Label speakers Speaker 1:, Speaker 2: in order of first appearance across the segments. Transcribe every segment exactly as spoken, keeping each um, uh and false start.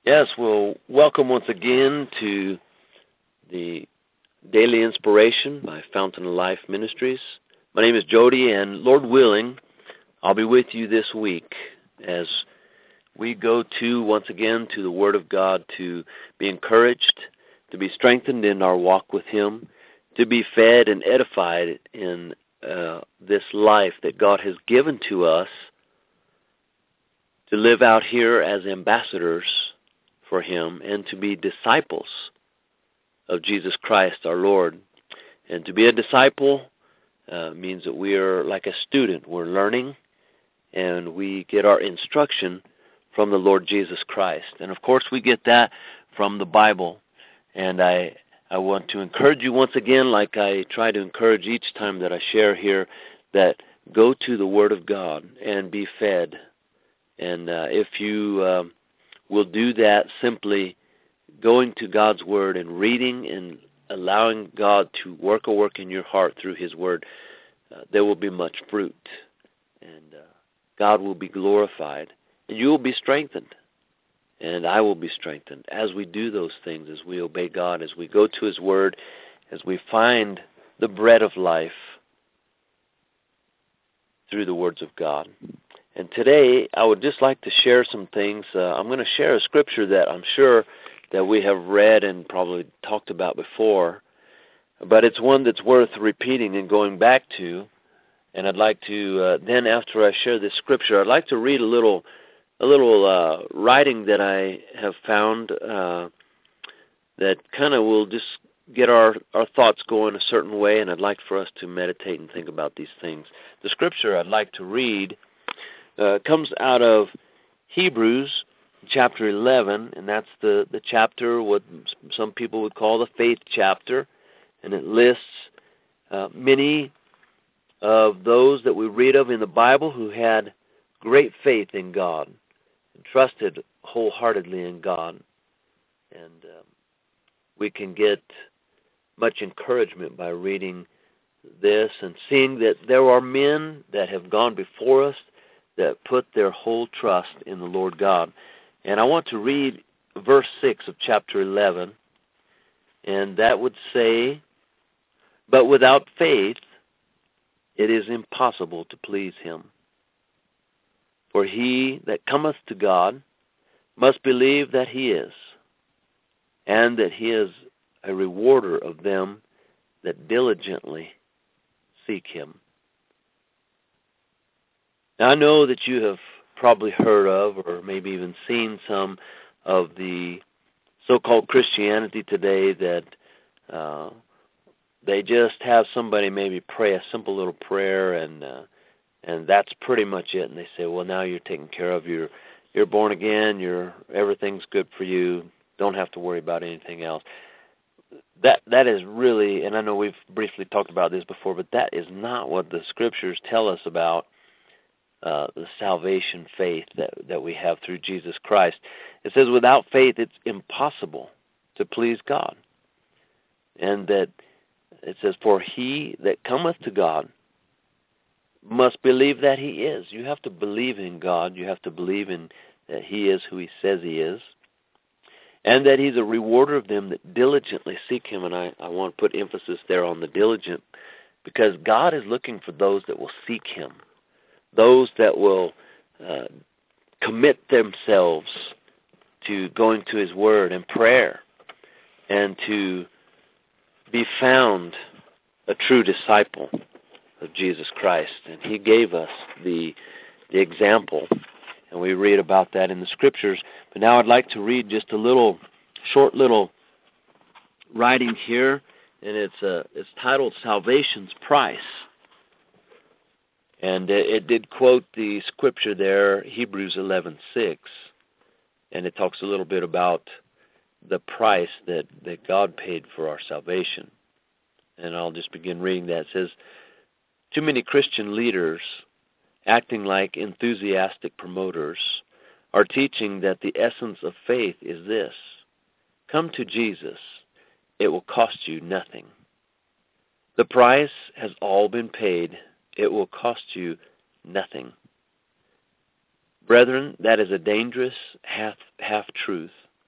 Speaker 1: Yes, well, welcome once again to the Daily Inspiration by Fountain of Life Ministries. My name is Jody, and Lord willing, I'll be with you this week as we go to, once again, to the Word of God to be encouraged, to be strengthened in our walk with Him, to be fed and edified in uh, this life that God has given to us to live out here as ambassadors for Him and to be disciples of Jesus Christ our Lord. And to be a disciple uh, means that we are like a student. We're learning and we get our instruction from the Lord Jesus Christ. And of course we get that from the Bible. And I, I want to encourage you once again, like I try to encourage each time that I share here, that go to the Word of God and be fed. And uh, if you uh, will do that simply going to God's Word and reading and allowing God to work a work in your heart through His Word, uh, there will be much fruit. And uh, God will be glorified. And you will be strengthened. And I will be strengthened as we do those things, as we obey God, as we go to His Word, as we find the bread of life through the words of God. And today, I would just like to share some things. Uh, I'm going to share a scripture that I'm sure that we have read and probably talked about before, but it's one that's worth repeating and going back to. And I'd like to, uh, then after I share this scripture, I'd like to read a little a little uh, writing that I have found uh, that kind of will just get our, our thoughts going a certain way, and I'd like for us to meditate and think about these things. The scripture I'd like to read Uh, comes out of Hebrews chapter eleven, and that's the, the chapter, what some people would call the faith chapter, and it lists uh, many of those that we read of in the Bible who had great faith in God and trusted wholeheartedly in God. And um, we can get much encouragement by reading this and seeing that there are men that have gone before us that put their whole trust in the Lord God. And I want to read verse six of chapter eleven, and that would say, "But without faith it is impossible to please Him. For he that cometh to God must believe that He is, and that He is a rewarder of them that diligently seek Him." Now, I know that you have probably heard of or maybe even seen some of the so-called Christianity today that uh, they just have somebody maybe pray a simple little prayer and uh, and that's pretty much it. And they say, well, now you're taken care of. You're, you're born again. You're everything's good for you. Don't have to worry about anything else. That That is really, and I know we've briefly talked about this before, but that is not what the Scriptures tell us about Uh, the salvation faith that, that we have through Jesus Christ. It says without faith it's impossible to please God. And that it says, for he that cometh to God must believe that He is. You have to believe in God. You have to believe in that He is who He says He is. And that He's a rewarder of them that diligently seek Him. And I, I want to put emphasis there on the diligent, because God is looking for those that will seek Him. Those that will uh, commit themselves to going to His Word and prayer and to be found a true disciple of Jesus Christ. And He gave us the, the example, and we read about that in the Scriptures. But now I'd like to read just a little, short little writing here, and it's, uh, it's titled Salvation's Price. And it did quote the scripture there, Hebrews eleven six, and it talks a little bit about the price that, that God paid for our salvation. And I'll just begin reading that. It says, too many Christian leaders, acting like enthusiastic promoters, are teaching that the essence of faith is this: come to Jesus, it will cost you nothing. The price has all been paid. It will cost you nothing. Brethren, that is a dangerous half, half-truth.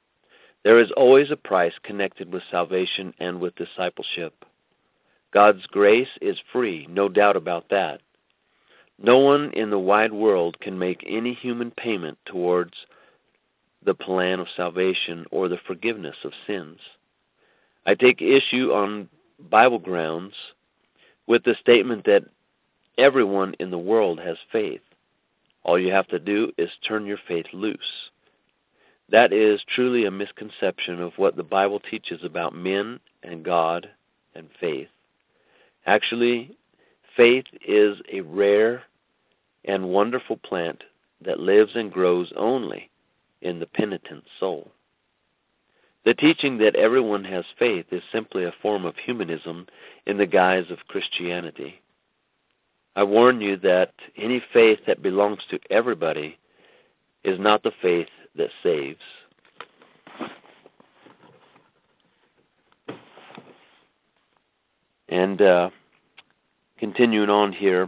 Speaker 1: There is always a price connected with salvation and with discipleship. God's grace is free, no doubt about that. No one in the wide world can make any human payment towards the plan of salvation or the forgiveness of sins. I take issue on Bible grounds with the statement that everyone in the world has faith. All you have to do is turn your faith loose. That is truly a misconception of what the Bible teaches about men and God and faith. Actually, faith is a rare and wonderful plant that lives and grows only in the penitent soul. The teaching that everyone has faith is simply a form of humanism in the guise of Christianity. I warn you that any faith that belongs to everybody is not the faith that saves. And uh, continuing on here,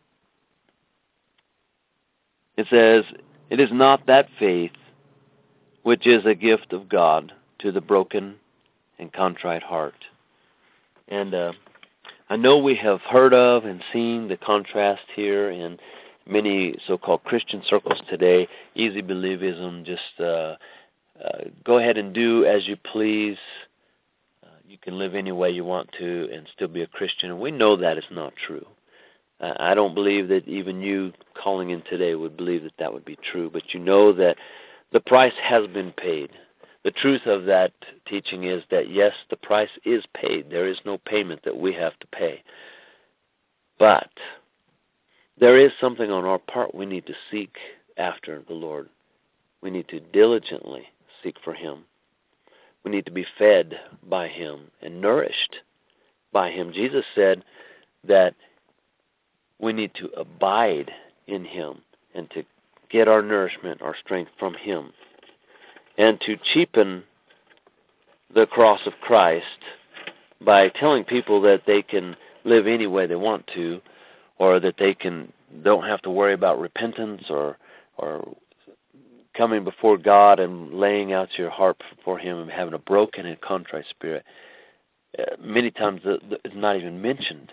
Speaker 1: it says, "It is not that faith which is a gift of God to the broken and contrite heart." And uh, I know we have heard of and seen the contrast here in many so-called Christian circles today. Easy believism, just uh, uh, go ahead and do as you please. Uh, you can live any way you want to and still be a Christian. And we know that is not true. Uh, I don't believe that even you calling in today would believe that that would be true. But you know that the price has been paid. The truth of that teaching is that, yes, the price is paid. There is no payment that we have to pay. But there is something on our part we need to seek after the Lord. We need to diligently seek for Him. We need to be fed by Him and nourished by Him. Jesus said that we need to abide in Him and to get our nourishment, our strength from Him. And to cheapen the cross of Christ by telling people that they can live any way they want to, or that they can don't have to worry about repentance or or coming before God and laying out your heart before Him and having a broken and contrite spirit. Uh, many times the, the, it's not even mentioned.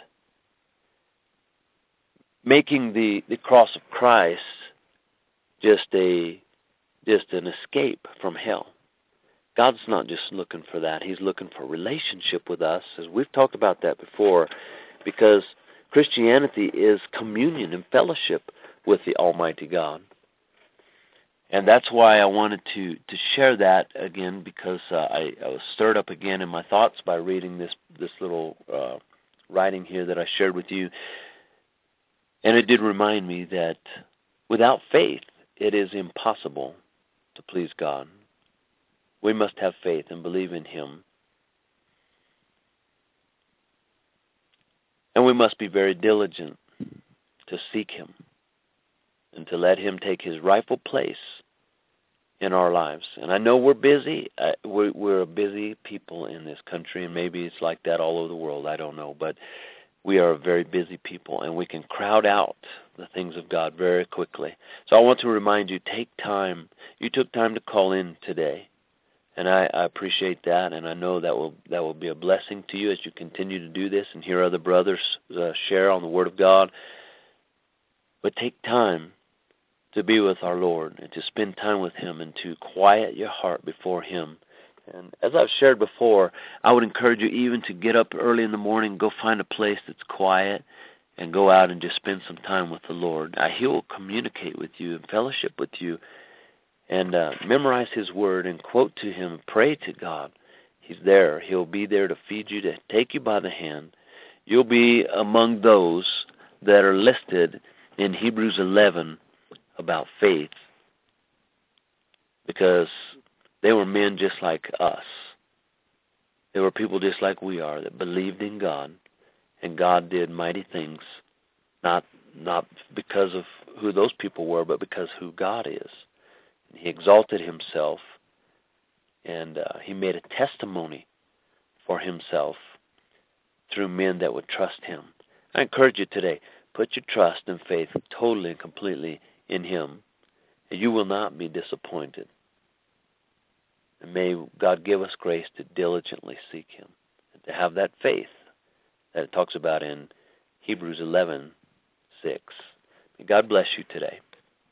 Speaker 1: Making the, the cross of Christ just a just an escape from hell. God's not just looking for that. He's looking for relationship with us, as we've talked about that before, because Christianity is communion and fellowship with the Almighty God. And that's why I wanted to, to share that again, because uh, I, I was stirred up again in my thoughts by reading this, this little uh, writing here that I shared with you. And it did remind me that without faith, it is impossible to please God. We must have faith and believe in Him. And we must be very diligent to seek Him and to let Him take His rightful place in our lives. And I know we're busy. Uh, we're, we're a busy people in this country, and maybe it's like that all over the world. I don't know. But we are a very busy people, and we can crowd out the things of God very quickly. So I want to remind you, take time. You took time to call in today, and I, I appreciate that, and I know that will that will be a blessing to you as you continue to do this and hear other brothers uh, share on the Word of God. But take time to be with our Lord and to spend time with Him and to quiet your heart before Him. And as I've shared before, I would encourage you even to get up early in the morning, go find a place that's quiet, and go out and just spend some time with the Lord. Uh, he will communicate with you and fellowship with you, and uh, memorize His Word and quote to Him, pray to God. He's there. He'll be there to feed you, to take you by the hand. You'll be among those that are listed in Hebrews eleven about faith, because they were men just like us. They were people just like we are that believed in God, and God did mighty things, not not because of who those people were, but because who God is. He exalted Himself, and uh, He made a testimony for Himself through men that would trust Him. I encourage you today, put your trust and faith totally and completely in Him, and you will not be disappointed. And may God give us grace to diligently seek Him, and to have that faith that it talks about in Hebrews eleven six. May God bless you today.